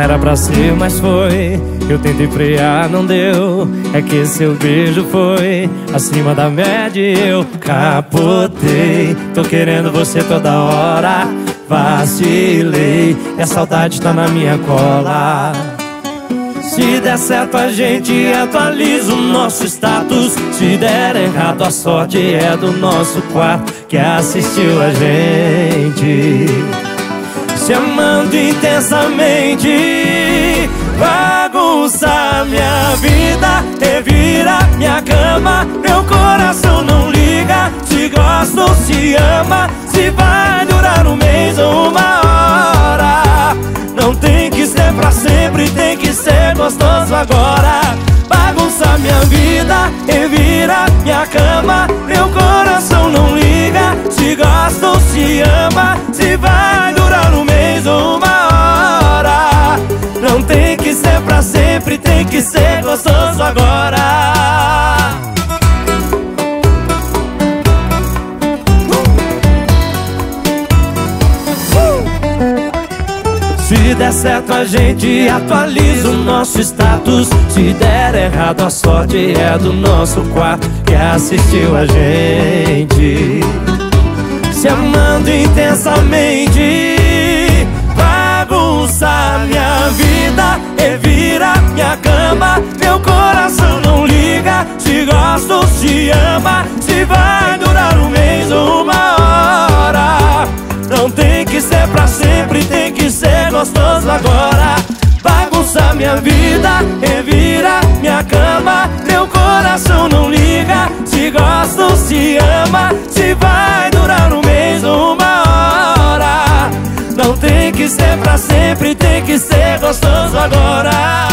Era pra ser, mas foi. Eu tentei frear, não deu. É que seu beijo foi acima da média e eu capotei. Tô querendo você toda hora, vacilei. E a saudade tá na minha cola. Se der certo a gente atualiza o nosso status. Se der errado a sorte é do nosso quarto que assistiu a gente se amando intensamente. Bagunça minha vida, revira minha cama. Meu coração não liga se gosta ou se ama, se vai durar um mês ou uma hora. Não tem que ser pra sempre, tem que ser gostoso agora. Bagunça minha vida, revira minha cama. Meu coração não liga se gosta ou se ama, se vai durar um mês ou uma hora. Não tem que ser pra sempre, tem que ser gostoso agora. Se der certo a gente atualiza o nosso status. Se der errado a sorte é do nosso quarto que assistiu a gente se amando intensamente. Bagunça minha vida, revira minha cama. Meu coração não liga se gosta ou se ama, se vai durar um mês ou uma hora. Não tem que ser pra sempre, tem que ser gostoso agora. Bagunça minha vida, revira minha cama. Meu coração não liga se gosta ou se ama, se vai durar um mês ou uma hora. Não tem que ser pra sempre, tem que ser gostoso agora.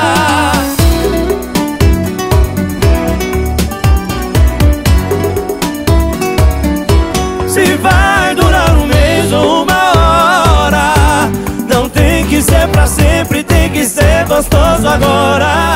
Se vai durar um mês ou uma hora. Não tem que ser pra sempre, tem que ser gostoso agora.